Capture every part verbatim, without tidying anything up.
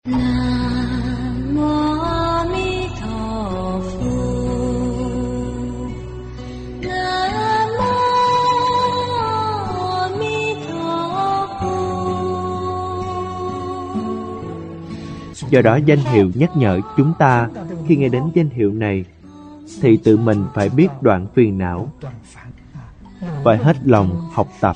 Nam Mô A Di Đà Phật. Nam Mô A Di Đà Phật. Do đó danh hiệu nhắc nhở chúng ta khi nghe đến danh hiệu này thì tự mình phải biết đoạn phiền não, phải hết lòng học tập.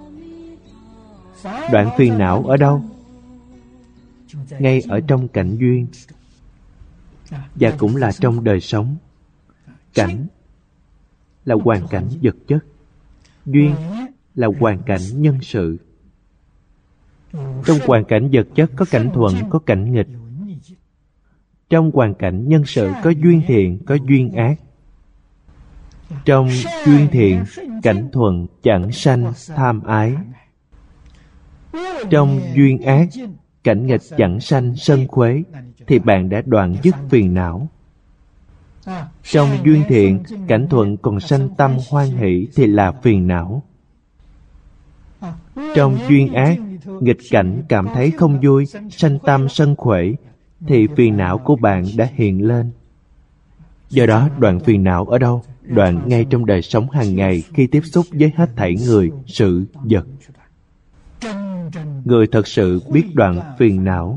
Đoạn phiền não ở đâu? Ngay ở trong cảnh duyên, và cũng là trong đời sống. Cảnh là hoàn cảnh vật chất, duyên là hoàn cảnh nhân sự. Trong hoàn cảnh vật chất có cảnh thuận, có cảnh nghịch. Trong hoàn cảnh nhân sự có duyên thiện, có duyên ác. Trong duyên thiện, cảnh thuận chẳng sanh tham ái. Trong duyên ác, cảnh nghịch chẳng sanh sân khuế, thì bạn đã đoạn dứt phiền não. Trong duyên thiện, cảnh thuận còn sanh tâm hoan hỷ thì là phiền não. Trong duyên ác, nghịch cảnh cảm thấy không vui, sanh tâm sân khuể, thì phiền não của bạn đã hiện lên. Do đó, đoạn phiền não ở đâu? Đoạn ngay trong đời sống hàng ngày khi tiếp xúc với hết thảy người, sự, vật. Người thật sự biết đoạn phiền não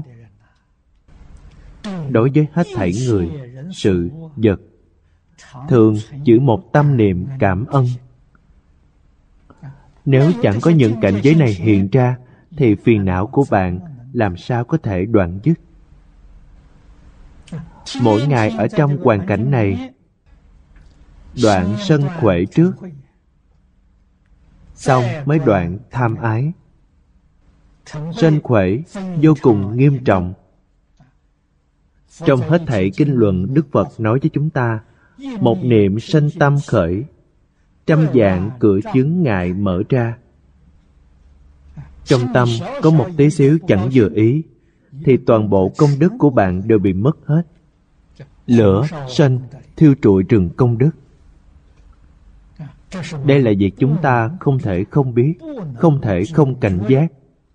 đối với hết thảy người, sự, vật, thường giữ một tâm niệm cảm ân. Nếu chẳng có những cảnh giới này hiện ra, thì phiền não của bạn làm sao có thể đoạn dứt? Mỗi ngày ở trong hoàn cảnh này, đoạn sân khuể trước, xong mới đoạn tham ái. Sân khuể vô cùng nghiêm trọng. Trong hết thảy kinh luận, Đức Phật nói với chúng ta, một niệm sanh tâm khởi, trăm vạn cửa chướng ngại mở ra. Trong tâm có một tí xíu chẳng vừa ý, thì toàn bộ công đức của bạn đều bị mất hết. Lửa sanh thiêu trụi rừng công đức. Đây là việc chúng ta không thể không biết, không thể không cảnh giác.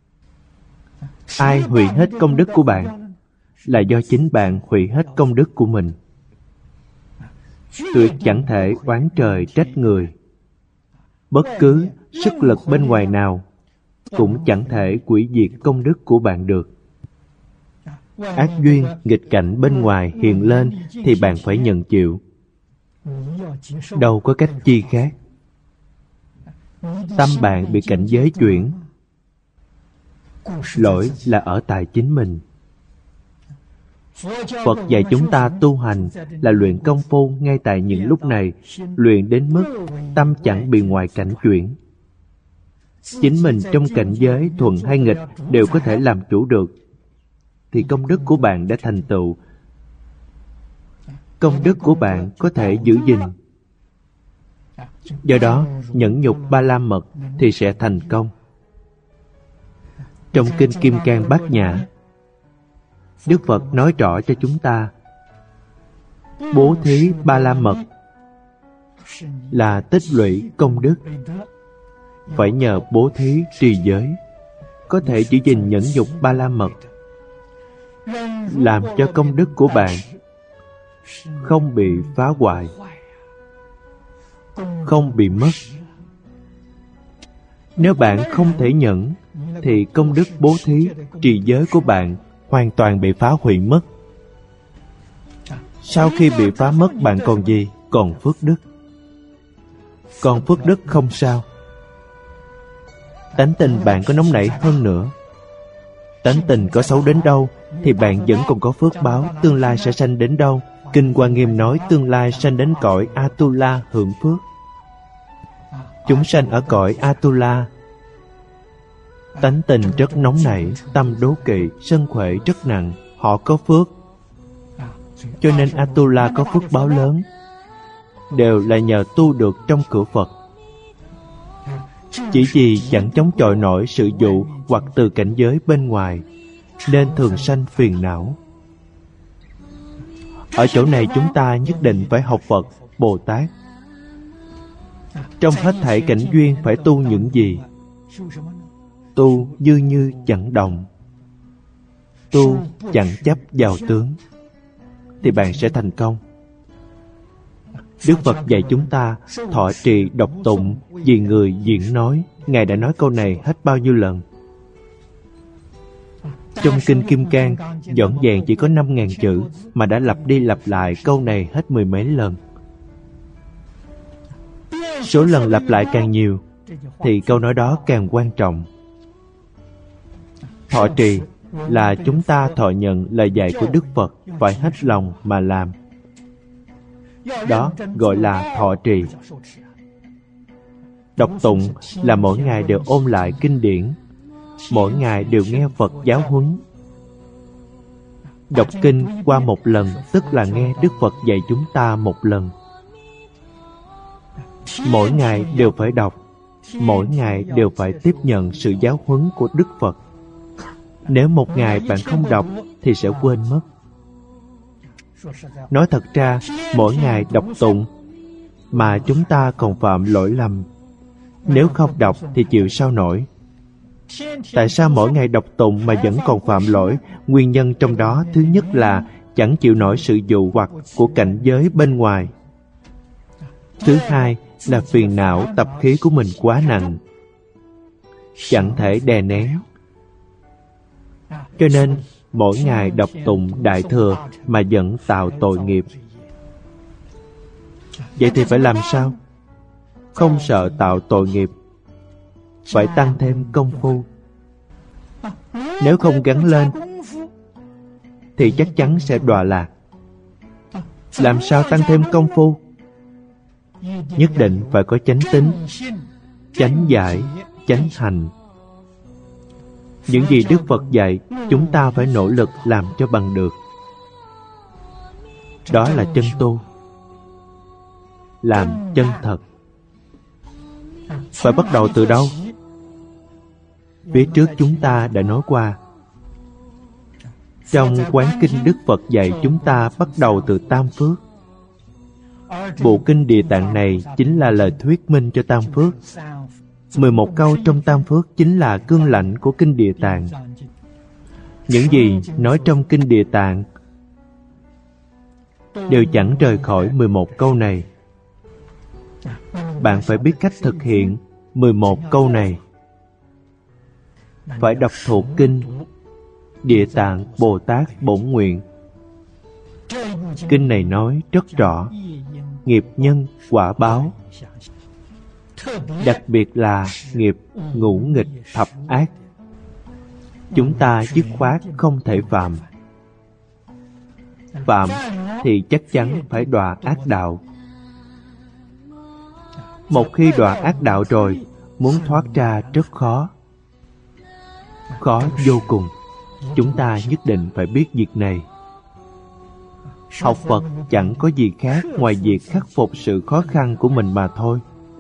Ai hủy hết công đức của bạn? Là do chính bạn hủy hết công đức của mình. Tuyệt chẳng thể oán trời trách người. Bất cứ sức lực bên ngoài nào cũng chẳng thể hủy diệt công đức của bạn được. Ác duyên, nghịch cảnh bên ngoài hiện lên thì bạn phải nhận chịu. Đâu có cách chi khác. Tâm bạn bị cảnh giới chuyển. Lỗi là ở tại chính mình. Phật dạy chúng ta tu hành là luyện công phu ngay tại những lúc này, luyện đến mức tâm chẳng bị ngoại cảnh chuyển. Chính mình trong cảnh giới thuận hay nghịch đều có thể làm chủ được, thì công đức của bạn đã thành tựu. Công đức của bạn có thể giữ gìn. Do đó, nhẫn nhục ba la mật thì sẽ thành công. Trong Kinh Kim Cang Bát Nhã, Đức Phật nói rõ cho chúng ta, bố thí ba la mật là tích lũy công đức. Phải nhờ bố thí trì giới có thể giữ gìn nhẫn nhục ba la mật, làm cho công đức của bạn không bị phá hoại, không bị mất. Nếu bạn không thể nhẫn, thì công đức bố thí, trì giới của bạn hoàn toàn bị phá hủy mất. Sau khi bị phá mất, bạn còn gì? Còn phước đức. Còn phước đức không sao. Tánh tình bạn có nóng nảy hơn nữa, tánh tình có xấu đến đâu, thì bạn vẫn còn có phước báo, tương lai sẽ sanh đến đâu. Kinh Hoa Nghiêm nói tương lai sanh đến cõi Atula hưởng phước. Chúng sanh ở cõi Atula, tánh tình rất nóng nảy, tâm đố kỵ, sân khuệ rất nặng, họ có phước. Cho nên Atula có phước báo lớn, đều là nhờ tu được trong cửa Phật. Chỉ vì chẳng chống chọi nổi sự dụ hoặc từ cảnh giới bên ngoài, nên thường sanh phiền não. Ở chỗ này chúng ta nhất định phải học Phật, Bồ Tát. Trong hết thảy cảnh duyên phải tu những gì? Tu như như chẳng động. tu chẳng chấp vào tướng, thì bạn sẽ thành công. Đức Phật dạy chúng ta thọ trì đọc tụng vì người diễn nói. Ngài đã nói câu này hết bao nhiêu lần? Trong Kinh Kim Cang, dõn dàng chỉ có năm ngàn chữ, mà đã lặp đi lặp lại câu này hết mười mấy lần. Số lần lặp lại càng nhiều, thì câu nói đó càng quan trọng. Thọ trì là chúng ta thọ nhận lời dạy của Đức Phật, phải hết lòng mà làm. Đó gọi là thọ trì. Đọc tụng là mỗi ngày đều ôn lại kinh điển, mỗi ngày đều nghe Phật giáo huấn. Đọc kinh qua một lần tức là nghe Đức Phật dạy chúng ta một lần. Mỗi ngày đều phải đọc, mỗi ngày đều phải tiếp nhận sự giáo huấn của Đức Phật. Nếu một ngày bạn không đọc thì sẽ quên mất. Nói thật ra, mỗi ngày đọc tụng mà chúng ta còn phạm lỗi lầm. Nếu không đọc thì chịu sao nổi. Tại sao mỗi ngày đọc tụng mà vẫn còn phạm lỗi? Nguyên nhân trong đó thứ nhất là chẳng chịu nổi sự dụ hoặc của cảnh giới bên ngoài. Thứ hai là phiền não tập khí của mình quá nặng, chẳng thể đè nén. Cho nên mỗi ngày đọc tụng Đại Thừa mà vẫn tạo tội nghiệp. Vậy thì phải làm sao? Không sợ tạo tội nghiệp, phải tăng thêm công phu. Nếu không gắn lên thì chắc chắn sẽ đọa lạc. Làm sao tăng thêm công phu? Nhất định phải có chánh tín, chánh giải, chánh hành. Những gì Đức Phật dạy, chúng ta phải nỗ lực làm cho bằng được. Đó là chân tu, làm chân thật. Phải bắt đầu từ đâu? Phía trước chúng ta đã nói qua. Trong Quán Kinh Đức Phật dạy chúng ta bắt đầu từ Tam Phước. Bộ Kinh Địa Tạng này chính là lời thuyết minh cho Tam Phước. mười một câu trong Tam Phước chính là cương lãnh của Kinh Địa Tạng. Những gì nói trong Kinh Địa Tạng đều chẳng rời khỏi mười một câu này. Bạn phải biết cách thực hiện mười một câu này. Phải đọc thuộc Kinh Địa Tạng Bồ Tát Bổn Nguyện. Kinh này nói rất rõ nghiệp nhân quả báo, đặc biệt là nghiệp ngũ nghịch thập ác. Chúng ta dứt khoát không thể phạm. Phạm thì chắc chắn phải đọa ác đạo. Một khi đọa ác đạo rồi, muốn thoát ra rất khó. Khó vô cùng. Chúng ta nhất định phải biết việc này. Học Phật chẳng có gì khác ngoài việc khắc phục sự khó khăn của mình mà thôi.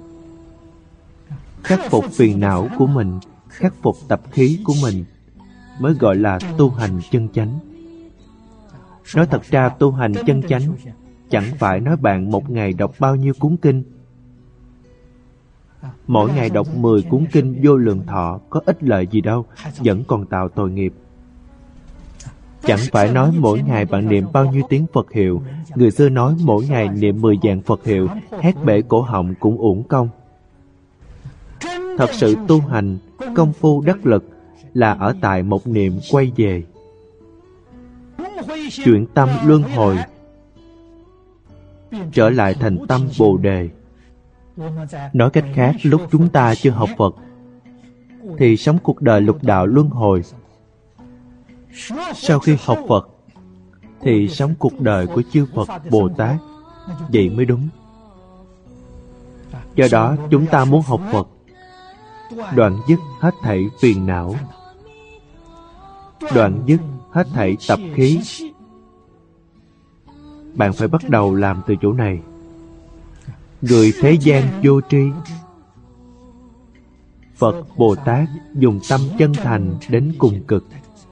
Khắc phục phiền não của mình, khắc phục tập khí của mình mới gọi là tu hành chân chánh. Nói thật ra tu hành chân chánh chẳng phải nói bạn một ngày đọc bao nhiêu cuốn kinh. Mỗi ngày đọc mười cuốn kinh Vô Lượng Thọ có ích lợi gì đâu, vẫn còn tạo tội nghiệp. Chẳng phải nói mỗi ngày bạn niệm bao nhiêu tiếng Phật hiệu. Người xưa nói mỗi ngày niệm mười vạn Phật hiệu, hét bể cổ họng cũng uổng công. Thật sự tu hành, công phu đắc lực là ở tại một niệm quay về. Chuyển tâm luân hồi, trở lại thành tâm Bồ Đề. Nói cách khác, lúc chúng ta chưa học Phật thì sống cuộc đời lục đạo luân hồi. Sau khi học Phật thì sống cuộc đời của chư Phật Bồ Tát. Vậy mới đúng. Do đó chúng ta muốn học Phật, đoạn dứt hết thảy phiền não, đoạn dứt hết thảy tập khí. Bạn phải bắt đầu làm từ chỗ này. Người thế gian vô tri, Phật Bồ Tát dùng tâm chân thành đến cùng cực,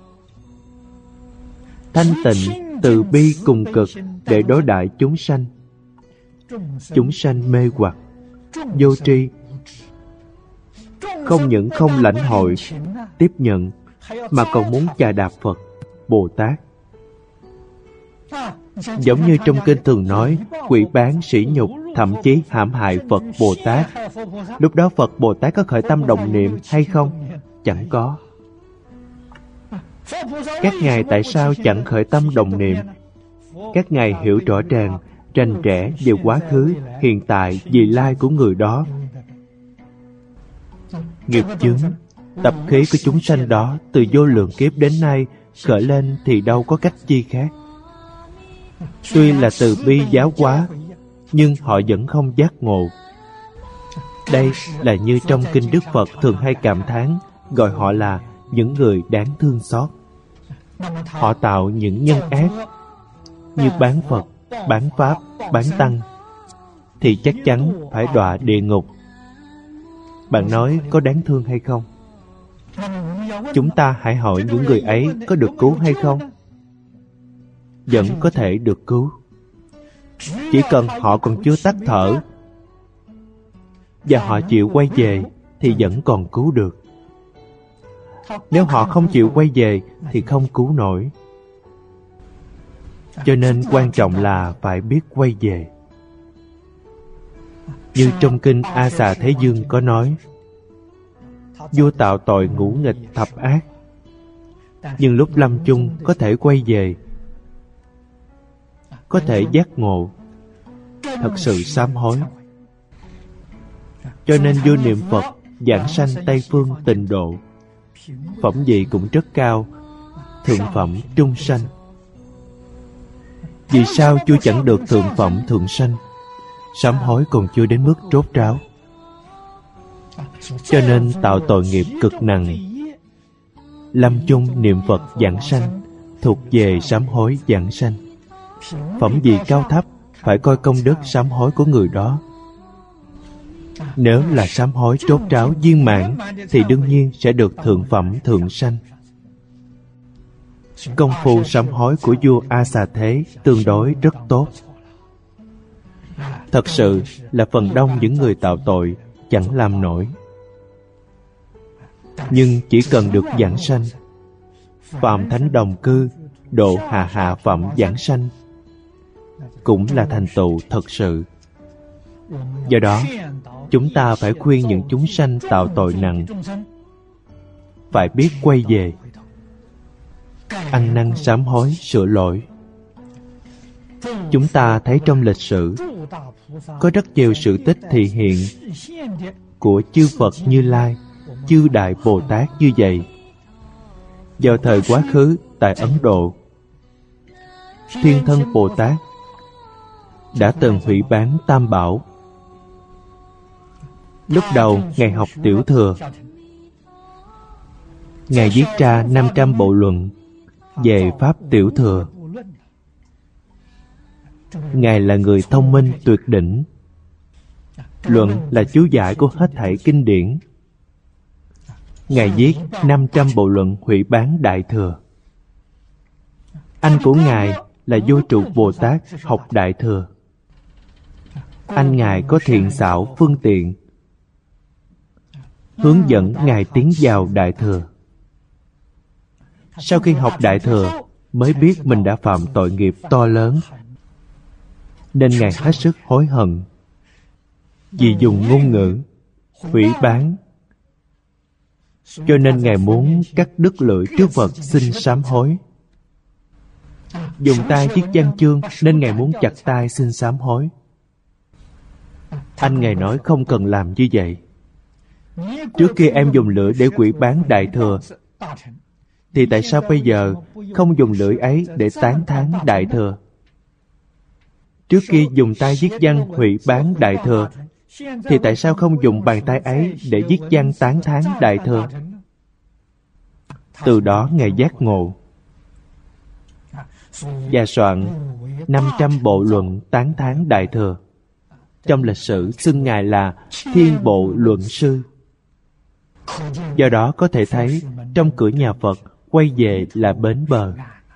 thanh tịnh từ bi cùng cực để đối đãi chúng sanh. Chúng sanh mê hoặc, vô tri, không những không lãnh hội, tiếp nhận, mà còn muốn chà đạp Phật. Bồ Tát. Giống như trong kinh thường nói, quỷ bán, sỉ nhục, thậm chí hãm hại Phật Bồ Tát. Lúc đó Phật Bồ Tát có khởi tâm đồng niệm hay không? Chẳng có. Các ngài tại sao chẳng khởi tâm đồng niệm? Các ngài hiểu rõ ràng, rành rẽ về quá khứ, hiện tại, vị lai của người đó. Nghiệp chướng, tập khí của chúng sanh đó từ vô lượng kiếp đến nay khởi lên thì đâu có cách chi khác. Tuy là từ bi giáo hóa, nhưng họ vẫn không giác ngộ. Đây là như trong kinh Đức Phật thường hay cảm thán, gọi họ là những người đáng thương xót. Họ tạo những nhân ác như bán Phật, bán Pháp, bán Tăng, thì chắc chắn phải đọa địa ngục. Bạn nói có đáng thương hay không? Chúng ta hãy hỏi những người ấy có được cứu hay không? Vẫn có thể được cứu. Chỉ cần họ còn chưa tắt thở và họ chịu quay về thì vẫn còn cứu được. Nếu họ không chịu quay về thì không cứu nổi. Cho nên quan trọng là phải biết quay về. Như trong kinh A Xà Thế Dương có nói, vua tạo tội ngũ nghịch thập ác, nhưng lúc lâm chung có thể quay về, có thể giác ngộ, thật sự sám hối. Cho nên vua niệm Phật giảng sanh Tây Phương Tịnh Độ, phẩm vị cũng rất cao, thượng phẩm trung sanh. Vì sao vua chẳng được thượng phẩm thượng sanh? Sám hối còn chưa đến mức rốt ráo. Cho nên tạo tội nghiệp cực nặng. Lâm chung niệm Phật giảng sanh, thuộc về sám hối giảng sanh. Phẩm vị cao thấp phải coi công đức sám hối của người đó. Nếu là sám hối rốt ráo viên mãn thì đương nhiên sẽ được thượng phẩm thượng sanh. Công phu sám hối của vua A Xà Thế tương đối rất tốt. Thật sự là phần đông những người tạo tội chẳng làm nổi. Nhưng chỉ cần được giảng sanh, phạm thánh đồng cư, độ hạ hạ phẩm giảng sanh, cũng là thành tựu thật sự. Do đó, chúng ta phải khuyên những chúng sanh tạo tội nặng phải biết quay về, ăn năn sám hối sửa lỗi. Chúng ta thấy trong lịch sử có rất nhiều sự tích thị hiện của chư Phật Như Lai, chư Đại Bồ Tát như vậy. Vào thời quá khứ tại Ấn Độ, Thiên Thân Bồ Tát đã từng hủy bán Tam Bảo. Lúc đầu Ngài học Tiểu Thừa, Ngài viết ra năm trăm bộ luận về Pháp Tiểu Thừa. Ngài là người thông minh tuyệt đỉnh. Luận là chú giải của hết thảy kinh điển. Ngài viết năm trăm bộ luận hủy bán Đại Thừa. Anh của Ngài là Vô Trụ Bồ Tát học Đại Thừa. Anh Ngài có thiện xảo phương tiện hướng dẫn Ngài tiến vào Đại Thừa. Sau khi học Đại Thừa mới biết mình đã phạm tội nghiệp to lớn, nên Ngài hết sức hối hận vì dùng ngôn ngữ hủy bán. Cho nên Ngài muốn cắt đứt lưỡi trước Phật xin sám hối. Dùng tay viết văn chương nên Ngài muốn chặt tay xin sám hối. Anh Ngài nói không cần làm như vậy. Trước kia em dùng lưỡi để quỷ bán Đại Thừa, thì tại sao bây giờ không dùng lưỡi ấy để tán thán Đại Thừa? Trước kia dùng tay viết văn hủy bán Đại Thừa, thì tại sao không dùng bàn tay ấy để viết văn tán thán Đại Thừa? Từ đó Ngài giác ngộ và soạn năm trăm bộ luận tán thán Đại Thừa. Trong lịch sử xưng Ngài là Thiên Bộ Luận Sư. Do đó có thể thấy trong cửa nhà Phật quay về là bến bờ.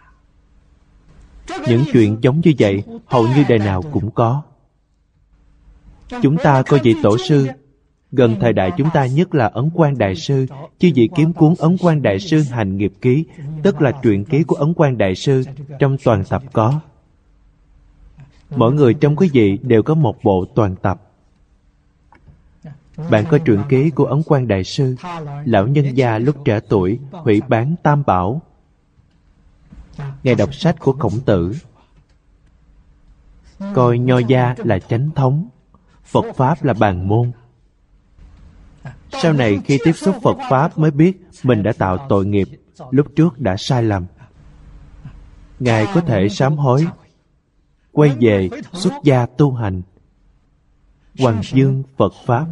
Những chuyện giống như vậy hầu như đời nào cũng có. Chúng ta coi vị tổ sư Gần thời đại chúng ta nhất là Ấn Quang Đại Sư, chư vị kiếm cuốn Ấn Quang Đại Sư Hành Nghiệp Ký, tức là truyện ký của Ấn Quang Đại Sư, trong toàn tập có. Mỗi người trong quý vị đều có một bộ toàn tập. Bạn có truyện ký của Ấn Quang Đại Sư, lão nhân gia lúc trẻ tuổi hủy bán tam bảo. Ngài đọc sách của Khổng Tử, coi nho gia là chánh thống, Phật Pháp là bàn môn. Sau này khi tiếp xúc Phật Pháp mới biết mình đã tạo tội nghiệp, lúc trước đã sai lầm. Ngài có thể sám hối, quay về xuất gia tu hành, hoằng dương Phật Pháp,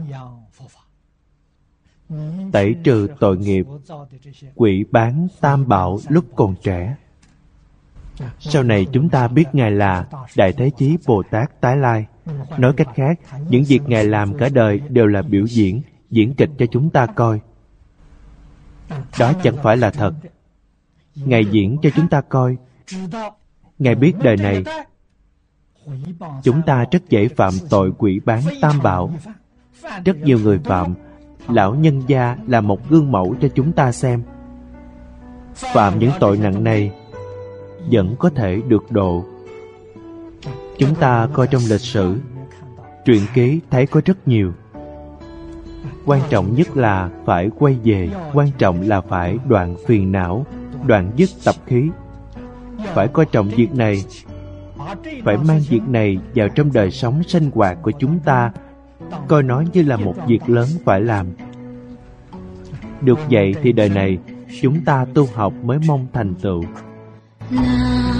tẩy trừ tội nghiệp, quỷ bán tam bảo lúc còn trẻ. Sau này chúng ta biết Ngài là Đại Thế Chí Bồ Tát Tái Lai. Nói cách khác, những việc Ngài làm cả đời đều là biểu diễn, diễn kịch cho chúng ta coi. Đó chẳng phải là thật. Ngài diễn cho chúng ta coi. Ngài biết đời này chúng ta rất dễ phạm tội quỷ bán tam bảo. Rất nhiều người phạm. Lão nhân gia là một gương mẫu cho chúng ta xem. Phạm những tội nặng này vẫn có thể được độ. Chúng ta coi trong lịch sử, truyện ký thấy có rất nhiều. Quan trọng nhất là phải quay về. Quan trọng là phải đoạn phiền não, đoạn dứt tập khí. Phải coi trọng việc này, phải mang việc này vào trong đời sống sinh hoạt của chúng ta, coi nó như là một việc lớn phải làm. Được vậy thì đời này chúng ta tu học mới mong thành tựu. La